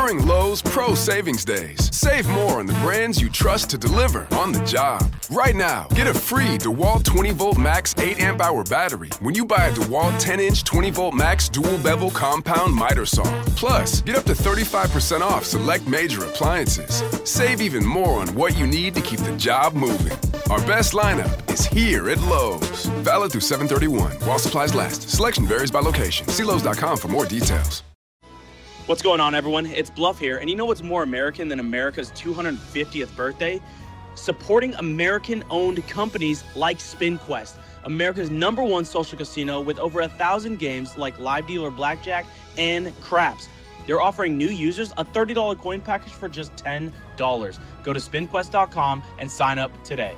during Lowe's Pro Savings Days. Save more on the brands you trust to deliver on the job. Right now, get a free DeWalt 20-volt max 8-amp-hour battery when you buy a DeWalt 10-inch 20-volt max dual-bevel compound miter saw. Plus, get up to 35% off select major appliances. Save even more on what you need to keep the job moving. Our best lineup is here at Lowe's. Valid through 7/31 while supplies last. Selection varies by location. See Lowe's.com for more details. What's going on, everyone? It's Bluff here, and you know what's more American than America's 250th birthday? Supporting American-owned companies like SpinQuest, America's #1 social casino with over 1,000 games like live dealer blackjack and craps. They're offering new users a $30 coin package for just $10. Go to SpinQuest.com and sign up today.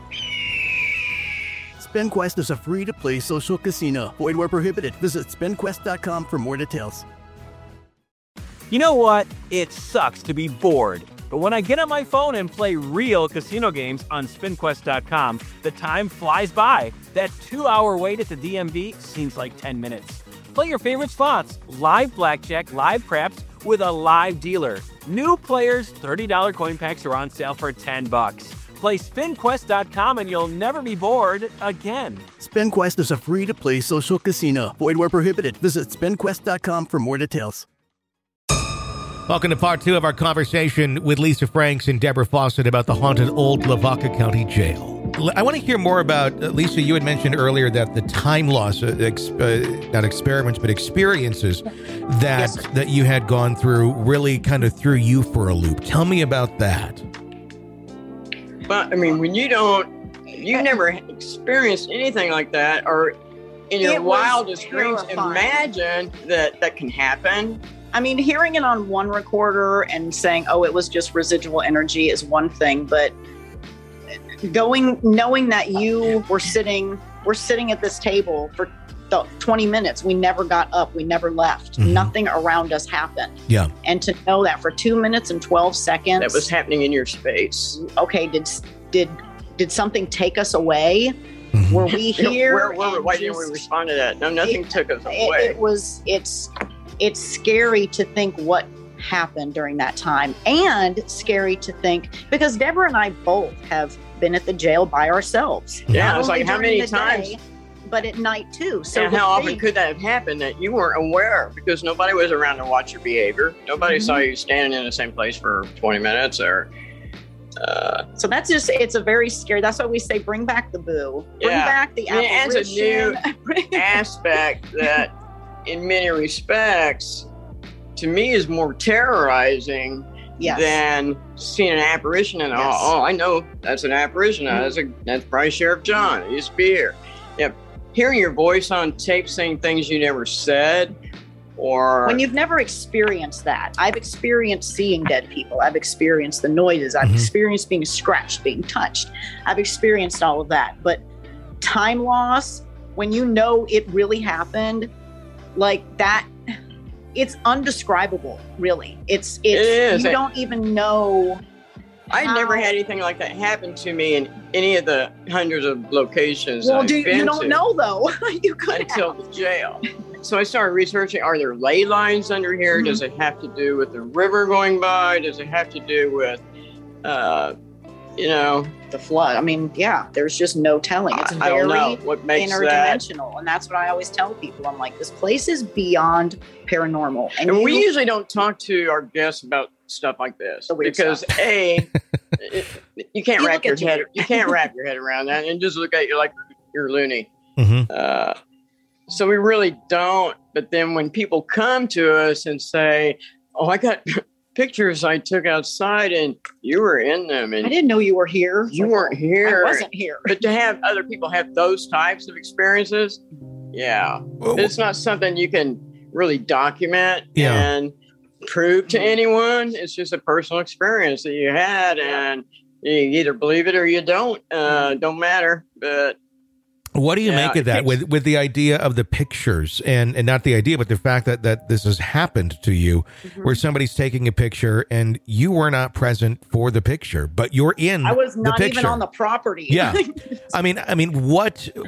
SpinQuest is a free-to-play social casino. Void where prohibited. Visit SpinQuest.com for more details. You know what? It sucks to be bored. But when I get on my phone and play real casino games on SpinQuest.com, the time flies by. That 2-hour wait at the DMV seems like 10 minutes. Play your favorite slots, live blackjack, live craps, with a live dealer. New players, $30 coin packs are on sale for $10. Play SpinQuest.com and you'll never be bored again. SpinQuest is a free-to-play social casino. Void where prohibited. Visit SpinQuest.com for more details. Welcome to part 2 of our conversation with Lisa Franks and Deborah Fawcett about the haunted old Lavaca County Jail. I want to hear more about, Lisa, you had mentioned earlier that the time loss, not experiments, but experiences that you had gone through really kind of threw you for a loop. Tell me about that. But I mean, when you've never experienced anything like that, or in your wildest dreams, imagine that can happen. I mean, hearing it on one recorder and saying, oh, it was just residual energy is one thing, but knowing that you were sitting at this table for 20 minutes, we never got up, we never left, nothing around us happened. Yeah. And to know that for 2 minutes and 12 seconds. That was happening in your space. Okay, did something take us away? Were we here? Why didn't we respond to that? No, nothing took us away. It's scary to think what happened during that time, and scary to think, because Deborah and I both have been at the jail by ourselves. Yeah, it's like how many times? But at night too. So and how often could that have happened that you weren't aware, because nobody was around to watch your behavior? Nobody saw you standing in the same place for 20 minutes or... So that's just, it's a very scary, that's why we say bring back the boo. Bring back the apparition. It's a new aspect that in many respects to me is more terrorizing than seeing an apparition and I know that's an apparition. That's probably Sheriff John. He used to be here. Yeah, hearing your voice on tape saying things you never said, or when you've never experienced that. I've experienced seeing dead people. I've experienced the noises. I've experienced being scratched, being touched. I've experienced all of that. But time loss, when you know it really happened, like that, it's undescribable, really. It is. You don't even know. I never had anything like that happen to me in any of the hundreds of locations. Well, you don't know though. You could until the jail. So I started researching, are there ley lines under here? Does it have to do with the river going by? Does it have to do with, the flood? I mean, there's just no telling. It's I don't know what makes interdimensional. And that's what I always tell people. I'm like, this place is beyond paranormal. And we usually don't talk to our guests about stuff like this because you can't wrap your head. You can't wrap your head around that and just look at you like you're loony. So we really don't. But then when people come to us and say, oh, I got pictures I took outside and you were in them. And I didn't know you were here. You weren't here. I wasn't here. But to have other people have those types of experiences, it's not something you can really document and prove to anyone. It's just a personal experience that you had, and you either believe it or you don't. Don't matter. But what do you make of that with the idea of the pictures and not the idea, but the fact that this has happened to you where somebody's taking a picture and you were not present for the picture, but you're in the picture. I was not even on the property. Yeah. I mean,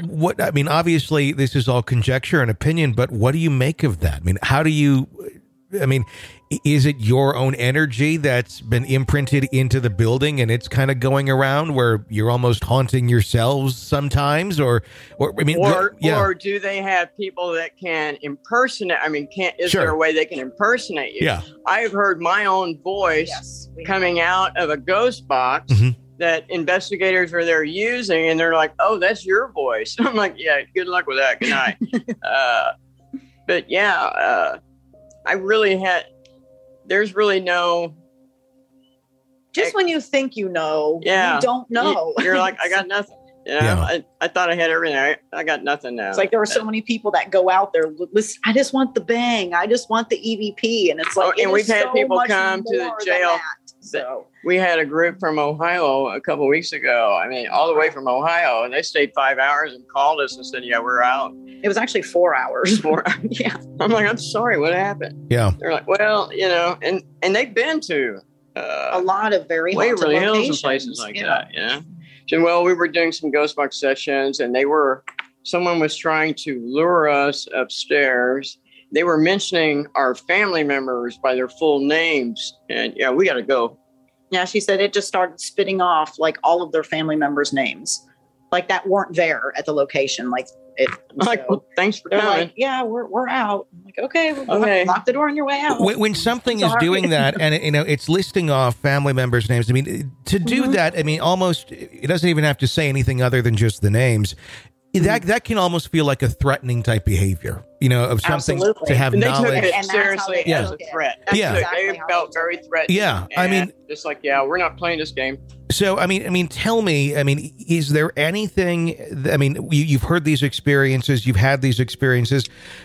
obviously this is all conjecture and opinion, but what do you make of that? I mean, how do you I mean, is it your own energy that's been imprinted into the building and it's kind of going around where you're almost haunting yourselves sometimes? Or do they have people that can impersonate? I mean, is there a way they can impersonate you? Yeah. I've heard my own voice coming out of a ghost box that investigators are there using, and they're like, "Oh, that's your voice." I'm like, "Yeah, good luck with that. Good night." But yeah, I really had. There't really no. Just when you think you know, you don't know. You're like, I got nothing. I thought I had everything. I got nothing now. It's like there are so many people that go out there. Listen, I just want the bang. I just want the EVP, and it's like, and we've had people come to the jail. So we had a group from Ohio a couple of weeks ago. I mean, all the way from Ohio, and they stayed 5 hours and called us and said, "Yeah, we're out." It was actually 4 hours. 4 hours. Yeah. I'm like, "I'm sorry, what happened?" Yeah. They're like, "Well, and they've been to a lot of very Waverly Hills and places like that." Yeah. And well, we were doing some ghost box sessions, and someone was trying to lure us upstairs. They were mentioning our family members by their full names, and we got to go. Yeah, she said it just started spitting off like all of their family members' names, like that weren't there at the location. Like it. Like, well, thanks for coming. Like, yeah, we're out. I'm like, okay, lock the door on your way out. When something is doing that, and it's listing off family members' names. I mean, to do that, I mean, almost it doesn't even have to say anything other than just the names. That can almost feel like a threatening type behavior, of something to have knowledge. They took it seriously as a threat. They felt very threatened. Yeah, I mean, just like, we're not playing this game. So, I mean, tell me, is there anything? You've heard these experiences, you've had these experiences.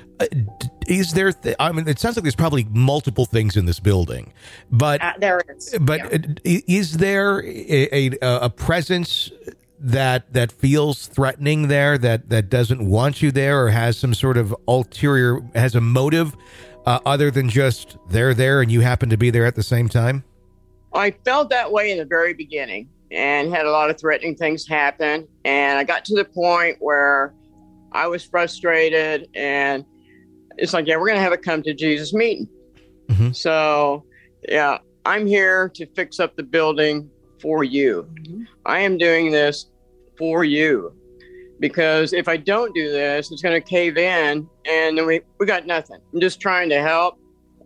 Is there? It sounds like there's probably multiple things in this building, but there is. But is there a presence that feels threatening there, that doesn't want you there, or has some sort of ulterior, has a motive other than just they're there and you happen to be there at the same time? I felt that way in the very beginning and had a lot of threatening things happen. And I got to the point where I was frustrated, and it's like, we're going to have a come to Jesus meeting. Mm-hmm. So, I'm here to fix up the building for you. Mm-hmm. I am doing this for you, because if I don't do this, it's going to cave in, and then we got nothing. I'm just trying to help,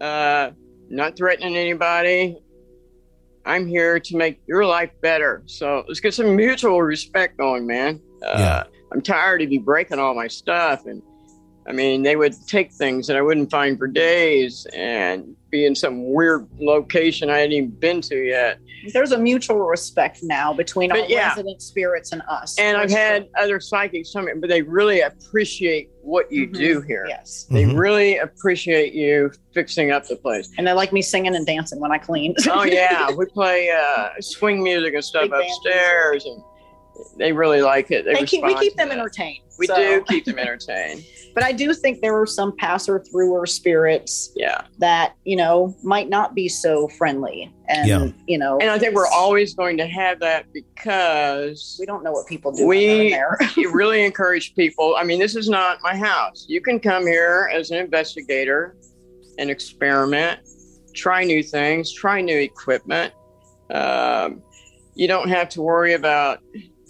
not threatening anybody. I'm here to make your life better. So let's get some mutual respect going, man. I'm tired of you breaking all my stuff. And they would take things that I wouldn't find for days and be in some weird location I hadn't even been to yet. There's a mutual respect now between our resident spirits and us. And I've had other psychics tell me, but they really appreciate what you do here. Yes. They really appreciate you fixing up the place. And they like me singing and dancing when I clean. Oh, yeah. We play swing music and stuff upstairs, and they really like it. We keep them entertained. We do keep them entertained. But I do think there are some passer-througher spirits that, might not be so friendly. And, And I think we're always going to have that, because we don't know what people do when they're in there. You really encourage people. This is not my house. You can come here as an investigator and experiment, try new things, try new equipment. You don't have to worry about,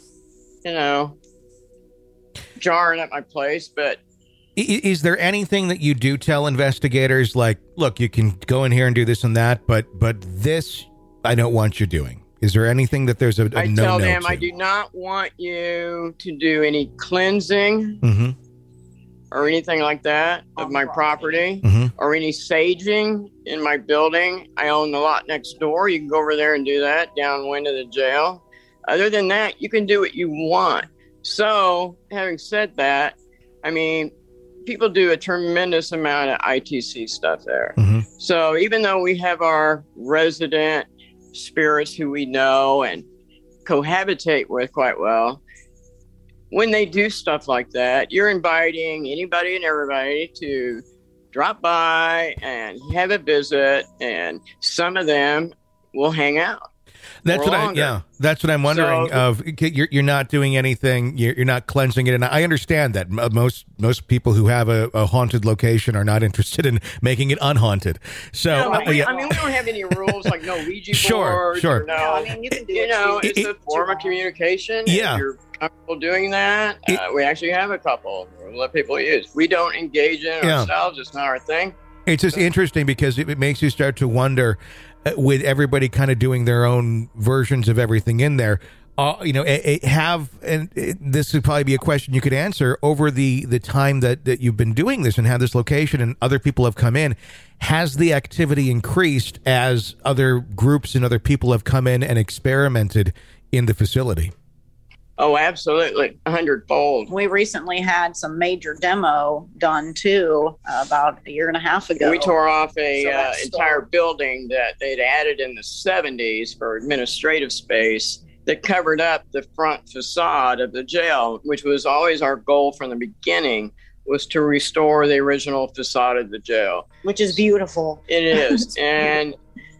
jarring at my place, but is there anything that you do tell investigators, like, look, you can go in here and do this and that, but this I don't want you doing? Is there anything that there's a no-no to? I tell them, I do not want you to do any cleansing or anything like that of my property or any saging in my building. I own the lot next door. You can go over there and do that downwind of the jail. Other than that, you can do what you want. So, having said that, people do a tremendous amount of ITC stuff there. Mm-hmm. So even though we have our resident spirits who we know and cohabitate with quite well, when they do stuff like that, you're inviting anybody and everybody to drop by and have a visit, and some of them will hang out. That's or what longer. That's what I'm wondering. So, You're not doing anything. You're not cleansing it, and I understand that most people who have a haunted location are not interested in making it unhaunted. So I mean, we don't have any rules like no Ouija board. Sure. No, I mean, you can do it's a form of communication. Yeah. If you're comfortable doing that, we actually have a couple. We'll let people use. We don't engage in it ourselves. It's not our thing. It's just interesting because it makes you start to wonder, with everybody kind of doing their own versions of everything in there, this would probably be a question you could answer over the time that you've been doing this and have this location and other people have come in. Has the activity increased as other groups and other people have come in and experimented in the facility? Oh, absolutely. 100-fold. We recently had some major demo done too, about a year and a half ago. We tore off a entire building that they'd added in the 70s for administrative space that covered up the front facade of the jail, which was always our goal from the beginning, was to restore the original facade of the jail. Which is beautiful. It is. and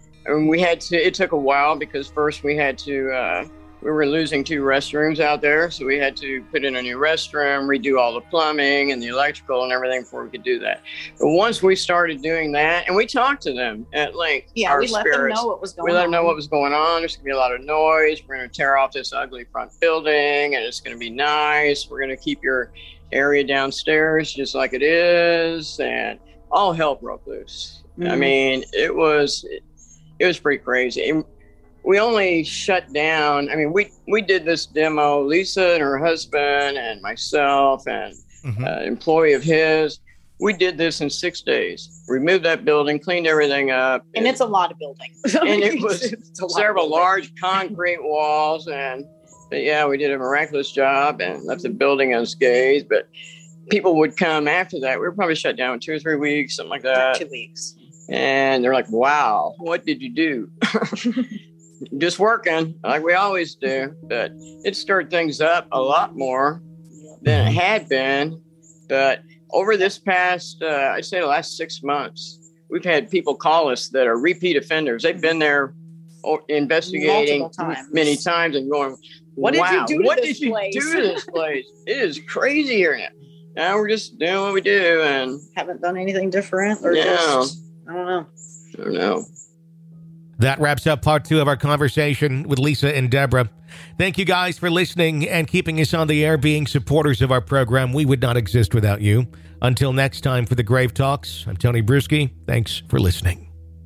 it took a while because first we had to... we were losing 2 restrooms out there, so we had to put in a new restroom, redo all the plumbing and the electrical and everything before we could do that. But once we started doing that, and we talked to them at length, we let them know what was going on. We let them know what was going on. There's going to be a lot of noise. We're going to tear off this ugly front building, and it's going to be nice. We're going to keep your area downstairs just like it is, and all hell broke loose. I mean, it was pretty crazy. And we only shut down. I mean, we did this demo, Lisa and her husband and myself and an employee of his. We did this in 6 days. Removed that building, cleaned everything up. And it's a lot of building. And it was several large concrete walls. But yeah, we did a miraculous job and left the building unscathed. But people would come after that. We were probably shut down in 2 or 3 weeks, something like that. 2 weeks. And they're like, wow, what did you do? Just working like we always do, but it stirred things up a lot more than it had been. But over this past, I'd say the last 6 months, we've had people call us that are repeat offenders. They've been there investigating many times and going, what did you do to this place? It is crazy here now. We're just doing what we do and haven't done anything different or just, I don't know. That wraps up part 2 of our conversation with Lisa and Deborah. Thank you guys for listening and keeping us on the air, being supporters of our program. We would not exist without you. Until next time for the Grave Talks, I'm Tony Bruschi. Thanks for listening.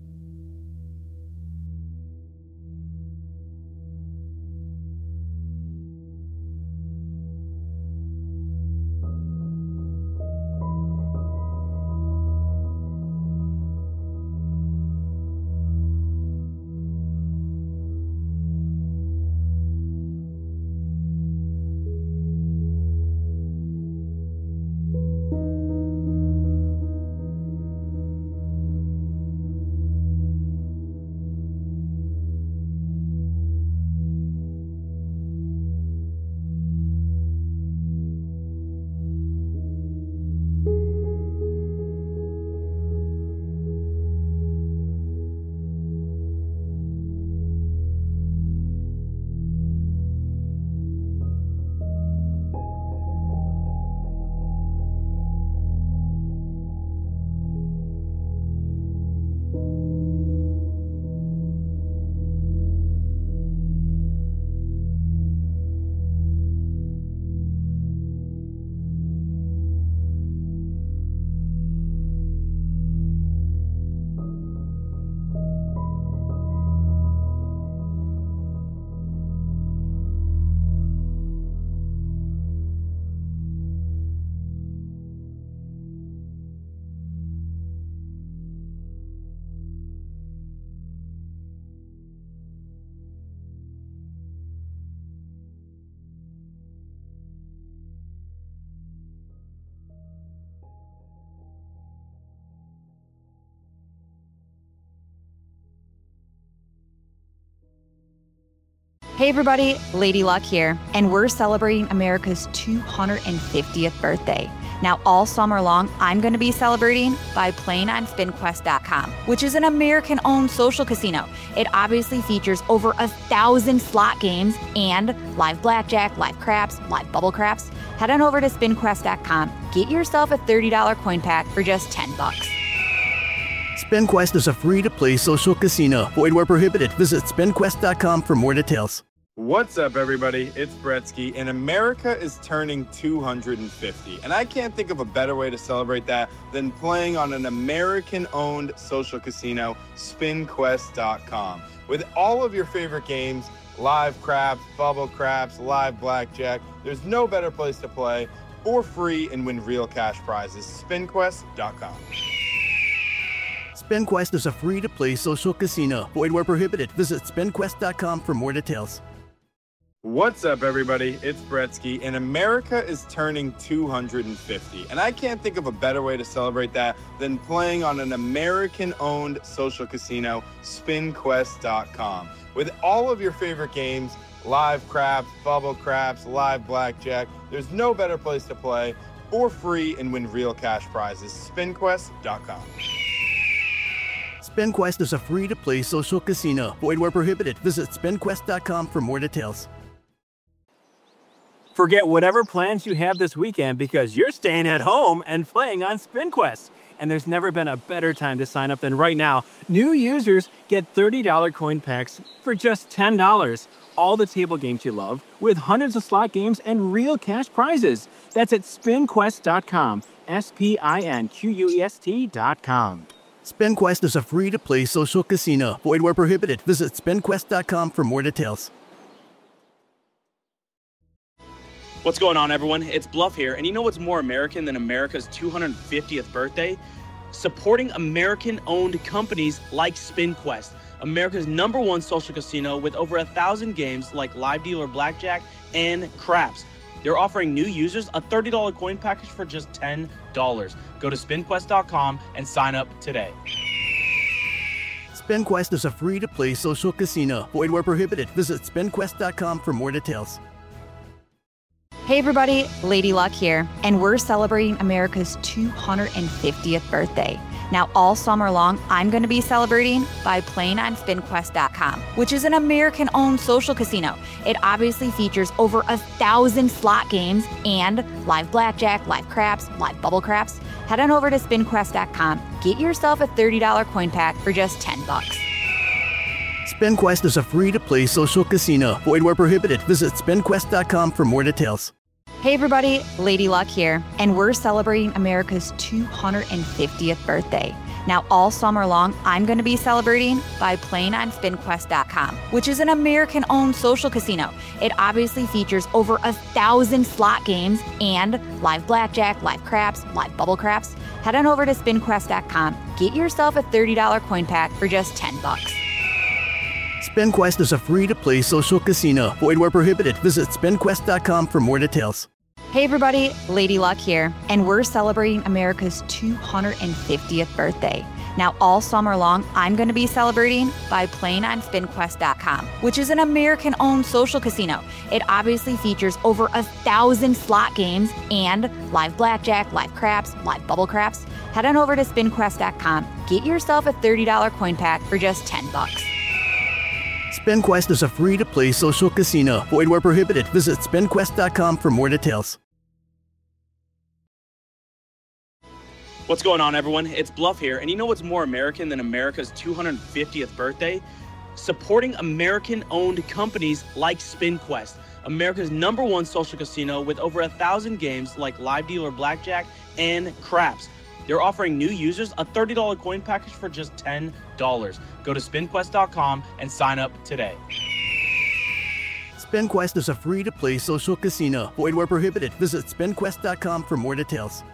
Hey everybody, Lady Luck here, and we're celebrating America's 250th birthday. Now, all summer long, I'm going to be celebrating by playing on SpinQuest.com, which is an American-owned social casino. It obviously features over 1,000 slot games and live blackjack, live craps, live bubble craps. Head on over to SpinQuest.com. Get yourself a $30 coin pack for just $10. SpinQuest is a free-to-play social casino. Void where prohibited. Visit SpinQuest.com for more details. What's up, everybody? It's Bretsky, and America is turning 250. And I can't think of a better way to celebrate that than playing on an American-owned social casino, SpinQuest.com. With all of your favorite games, live craps, bubble craps, live blackjack, there's no better place to play for free and win real cash prizes. SpinQuest.com. SpinQuest is a free-to-play social casino. Void where prohibited. Visit SpinQuest.com for more details. What's up, everybody? It's Bretsky, and America is turning 250. And I can't think of a better way to celebrate that than playing on an American-owned social casino, SpinQuest.com. With all of your favorite games, live craps, bubble craps, live blackjack, there's no better place to play for free and win real cash prizes. SpinQuest.com. SpinQuest is a free-to-play social casino. Void where prohibited. Visit SpinQuest.com for more details. Forget whatever plans you have this weekend because you're staying at home and playing on SpinQuest. And there's never been a better time to sign up than right now. New users get $30 coin packs for just $10. All the table games you love with hundreds of slot games and real cash prizes. That's at SpinQuest.com. SpinQuest.com. SpinQuest is a free-to-play social casino. Void where prohibited. Visit SpinQuest.com for more details. What's going on, everyone? It's Bluff here, and you know what's more American than America's 250th birthday? Supporting American-owned companies like SpinQuest, America's #1 social casino with over 1,000 games like live dealer blackjack and craps. They're offering new users a $30 coin package for just $10. Go to SpinQuest.com and sign up today. SpinQuest is a free-to-play social casino. Void where prohibited. Visit SpinQuest.com for more details. Hey everybody, Lady Luck here, and we're celebrating America's 250th birthday. Now, all summer long, I'm going to be celebrating by playing on SpinQuest.com, which is an American-owned social casino. It obviously features over 1,000 slot games and live blackjack, live craps, live bubble craps. Head on over to SpinQuest.com. Get yourself a $30 coin pack for just $10. SpinQuest is a free-to-play social casino. Void where prohibited. Visit SpinQuest.com for more details. Hey everybody, Lady Luck here, and we're celebrating America's 250th birthday. Now, all summer long, I'm going to be celebrating by playing on SpinQuest.com, which is an American-owned social casino. It obviously features over 1,000 slot games and live blackjack, live craps, live bubble craps. Head on over to SpinQuest.com. Get yourself a $30 coin pack for just $10. SpinQuest is a free-to-play social casino. Void where prohibited. Visit SpinQuest.com for more details. Hey everybody, Lady Luck here, and we're celebrating America's 250th birthday. Now, all summer long, I'm going to be celebrating by playing on SpinQuest.com, which is an American-owned social casino. It obviously features over 1,000 slot games and live blackjack, live craps, live bubble craps. Head on over to SpinQuest.com. Get yourself a $30 coin pack for just $10. SpinQuest is a free-to-play social casino. Void where prohibited. Visit SpinQuest.com for more details. What's going on, everyone? It's Bluff here, and you know what's more American than America's 250th birthday? Supporting American-owned companies like SpinQuest, America's #1 social casino with over 1,000 games like live dealer blackjack and craps. They're offering new users a $30 coin package for just $10. Go to SpinQuest.com and sign up today. SpinQuest is a free-to-play social casino. Void where prohibited. Visit SpinQuest.com for more details.